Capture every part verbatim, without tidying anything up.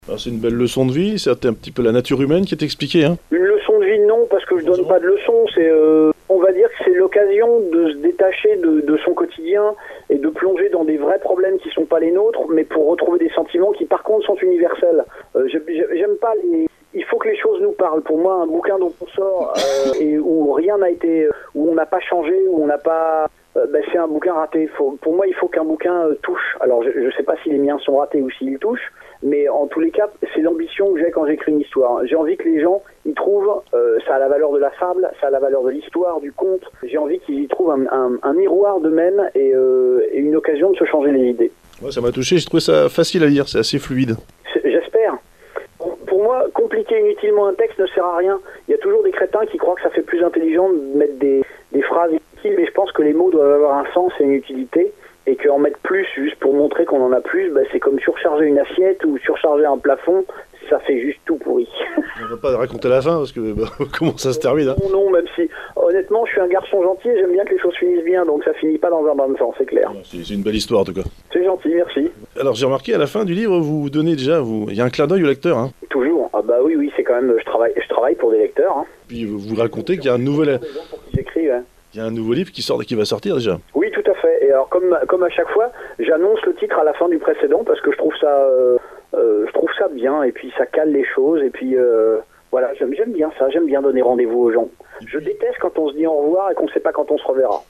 Alors, c'est une belle leçon de vie, c'est un petit peu la nature humaine qui est expliquée. Hein. Une leçon de vie, non, parce que je donne pas de leçon. C'est, euh, on va dire que c'est l'occasion de se détacher de, de son quotidien et de plonger dans des vrais problèmes qui sont pas les nôtres, mais pour retrouver des sentiments qui, par contre, sont universels. Euh, j'aime pas les... Il faut que les choses nous parlent. Pour moi, un bouquin dont on sort euh, et où rien n'a été, où on n'a pas changé, où on n'a pas, euh, ben c'est un bouquin raté. Faut, pour moi, il faut qu'un bouquin euh, touche. Alors, je ne sais pas si les miens sont ratés ou s'ils touchent, mais en tous les cas, c'est l'ambition que j'ai quand j'écris une histoire. J'ai envie que les gens y trouvent, euh, ça a la valeur de la fable, ça a la valeur de l'histoire, du conte. J'ai envie qu'ils y trouvent un, un, un miroir d'eux-mêmes et, euh, et une occasion de se changer les idées. Ouais, ça m'a touché. J'ai trouvé ça facile à lire. C'est assez fluide. J'espère. Pour moi, compliquer inutilement un texte ne sert à rien. Il y a toujours des crétins qui croient que ça fait plus intelligent de mettre des, des phrases inutiles, mais je pense que les mots doivent avoir un sens et une utilité, et qu'en mettre plus juste pour montrer qu'on en a plus, bah, c'est comme surcharger une assiette ou surcharger un plafond, ça fait juste tout pourri. On ne va pas raconter la fin, parce que bah, comment ça se termine hein. Non, non, même si, honnêtement, je suis un garçon gentil et j'aime bien que les choses finissent bien, donc ça finit pas dans un bain de sang, c'est clair. C'est une belle histoire, en tout cas. C'est gentil, merci. Alors, j'ai remarqué, à la fin du livre, vous donnez déjà, vous... il y a un clin d'œil au lecteur. Hein. Toujours. Ah bah oui, oui, c'est quand même, je travaille, je travaille pour des lecteurs. Hein. Puis vous, vous racontez qu'il y a un nouvel... J'écris, ouais. Il y a un nouveau livre qui sort, qui va sortir déjà. Oui, tout à fait. Et alors, comme, comme à chaque fois, j'annonce le titre à la fin du précédent parce que je trouve ça, euh, euh, je trouve ça bien et puis ça cale les choses et puis euh, voilà, j'aime, j'aime bien ça, j'aime bien donner rendez-vous aux gens. Je déteste quand on se dit au revoir et qu'on ne sait pas quand on se reverra.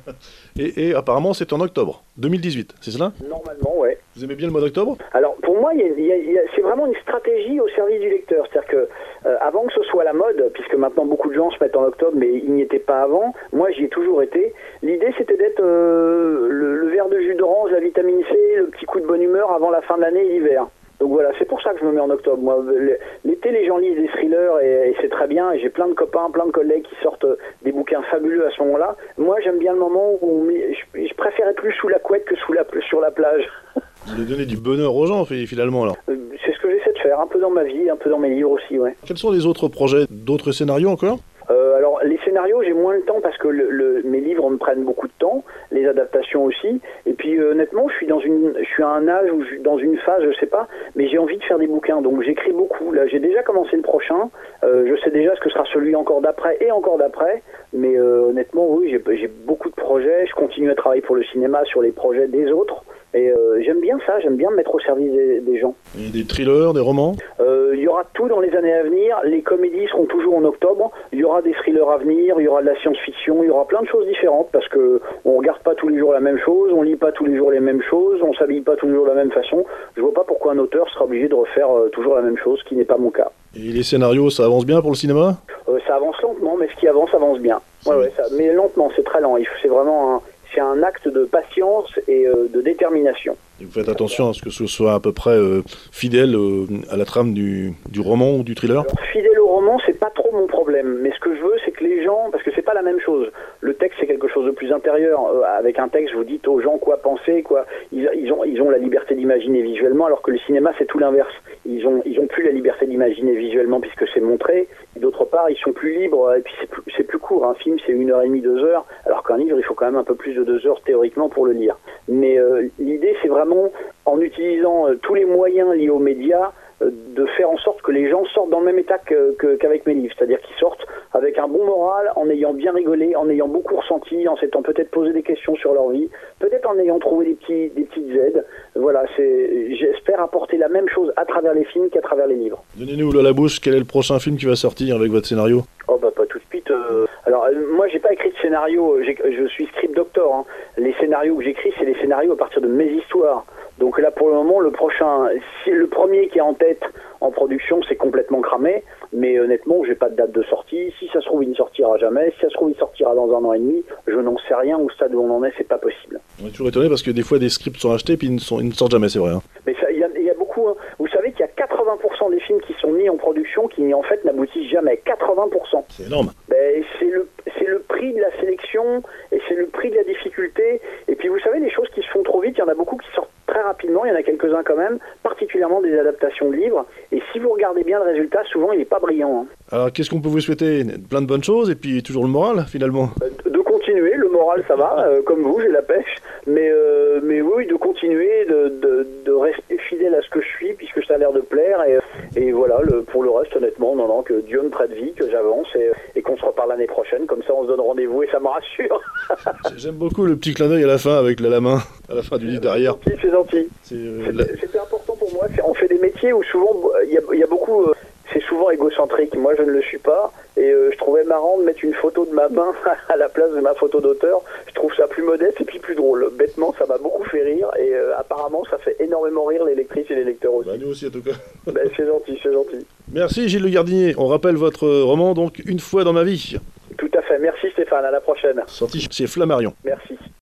et, et apparemment, c'est en octobre deux mille dix-huit, c'est cela ? Normalement, ouais. Vous aimez bien le mois d'octobre ? Alors, pour moi, y a, y a, y a, c'est vraiment une stratégie au service du lecteur. C'est-à-dire que euh, avant que ce soit la mode, puisque maintenant beaucoup de gens se mettent en octobre, mais ils n'y étaient pas avant, moi j'y ai toujours été. L'idée, c'était d'être euh, le, le verre de jus d'orange, la vitamine C, le petit coup de bonne humeur avant la fin de l'année et l'hiver. Donc voilà, c'est pour ça que je me mets en octobre. Moi, l'été, les gens lisent des thrillers et, et c'est très bien. Et j'ai plein de copains, plein de collègues qui sortent des bouquins fabuleux à ce moment-là. Moi, j'aime bien le moment où on met, je, je préfère être plus sous la couette que sous la, sur la plage. Vous voulez donner du bonheur aux gens, finalement, alors. Euh, c'est ce que j'essaie de faire, un peu dans ma vie, un peu dans mes livres aussi, ouais. Quels sont les autres projets, d'autres scénarios encore ? Euh, alors, les scénarios, j'ai moins le temps parce que le, le, mes livres me prennent beaucoup de temps, les adaptations aussi. Et puis, euh, honnêtement, je suis dans une, je suis à un âge où je suis dans une phase, je sais pas, mais j'ai envie de faire des bouquins. Donc, j'écris beaucoup. Là, j'ai déjà commencé le prochain. Euh, je sais déjà ce que sera celui encore d'après et encore d'après. Mais euh, honnêtement, oui, j'ai, j'ai beaucoup de projets. Je continue à travailler pour le cinéma sur les projets des autres. Et euh, j'aime bien ça, j'aime bien me mettre au service des, des gens. Et des thrillers, des romans ? euh, Il y aura tout dans les années à venir. Les comédies seront toujours en octobre. Il y aura des thrillers à venir, il y aura de la science-fiction, il y aura plein de choses différentes parce que on regarde pas tous les jours la même chose, on lit pas tous les jours les mêmes choses, on s'habille pas tous les jours de la même façon. Je vois pas pourquoi un auteur sera obligé de refaire euh, toujours la même chose, ce qui n'est pas mon cas. Et les scénarios, ça avance bien pour le cinéma ? euh, Ça avance lentement, mais ce qui avance, avance bien. Ouais, ouais, ça, mais lentement, c'est très lent. C'est vraiment un... C'est un acte de patience et euh, de détermination. Et vous faites attention à ce que ce soit à peu près euh, fidèle euh, à la trame du, du roman ou du thriller ? Alors, fidèle au roman, c'est pas trop mon problème. Mais ce que je veux, c'est que les gens... Parce que c'est pas la même chose. Le texte, c'est quelque chose de plus intérieur. Euh, avec un texte, vous dites aux gens quoi penser, quoi. Ils, ils, ont, ils ont la liberté d'imaginer visuellement, alors que le cinéma, c'est tout l'inverse. Ils ont, ils ont plus la liberté d'imaginer visuellement puisque c'est montré. Et d'autre part, ils sont plus libres. Et puis, c'est plus, c'est plus court. Un film, c'est une heure et demie, deux heures. Alors qu'un livre, il faut quand même un peu plus de deux heures théoriquement pour le lire. Mais euh, l'idée, c'est vraiment, en utilisant euh, tous les moyens liés aux médias, euh, de faire en sorte que les gens sortent dans le même état que, que, qu'avec mes livres. C'est-à-dire qu'ils sortent avec un bon moral, en ayant bien rigolé, en ayant beaucoup ressenti, en s'étant peut-être posé des questions sur leur vie, peut-être en ayant trouvé des, petits, des petites aides. Voilà, c'est, j'espère apporter la même chose à travers les films qu'à travers les livres. Donnez-nous à la bouche, quel est le prochain film qui va sortir avec votre scénario ? Oh bah pas tout de suite. Euh... Alors euh, moi j'ai pas écrit de scénario, j'ai, je suis script doctor. Hein. Les scénarios que j'écris, c'est des scénarios à partir de mes histoires. Donc là pour le moment, le prochain, si le premier qui est en tête en production, c'est complètement cramé. Mais honnêtement, j'ai pas de date de sortie. Si ça se trouve, il ne sortira jamais. Si ça se trouve, il sortira dans un an et demi. Je n'en sais rien. Au stade où on en est, c'est pas possible. On est toujours étonné parce que des fois des scripts sont achetés puis ils ne, sont, ils ne sortent jamais, c'est vrai. Hein. Mais il y a, y a beaucoup. Hein. Vous savez qu'il y a quatre-vingts pour cent des films qui sont mis en production qui en fait n'aboutissent jamais. quatre-vingts pour cent. C'est énorme. Ben, c'est le c'est le prix de la sélection et c'est le prix de la difficulté. Et puis vous savez, les choses qui se font trop vite, il y en a beaucoup qui sortent très rapidement. Il y en a quelques-uns quand même, particulièrement des adaptations de livres. Et si vous regardez bien le résultat, souvent il n'est pas brillant. Hein. Alors qu'est-ce qu'on peut vous souhaiter ? Plein de bonnes choses et puis toujours le moral finalement. De continuer, le moral. moral, ça va, euh, comme vous, j'ai la pêche. Mais, euh, mais oui, de continuer, de, de, de rester fidèle à ce que je suis, puisque ça a l'air de plaire. Et, et voilà, le, pour le reste, honnêtement, non, non, que Dieu me prête vie, que j'avance et, et qu'on se reparle l'année prochaine. Comme ça, on se donne rendez-vous et ça me rassure. J'aime beaucoup le petit clin d'œil à la fin avec la, la main, à la fin du livre derrière. C'est gentil. C'est, euh, C'était la... c'était important pour moi. C'est- On fait des métiers où souvent, il y a, il y a beaucoup... euh, c'est souvent égocentrique. Moi, je ne le suis pas. Et euh, je trouvais marrant de mettre une photo de ma main à la place de ma photo d'auteur. Je trouve ça plus modeste et puis plus drôle. Bêtement, ça m'a beaucoup fait rire. Et euh, apparemment, ça fait énormément rire les lectrices et les lecteurs aussi. Bah, nous aussi, en tout cas. Ben, c'est gentil, c'est gentil. Merci Gilles Le Gardinier. On rappelle votre roman, donc, Une fois dans ma vie. Tout à fait. Merci Stéphane. À la prochaine. Sorti chez Flammarion. Merci.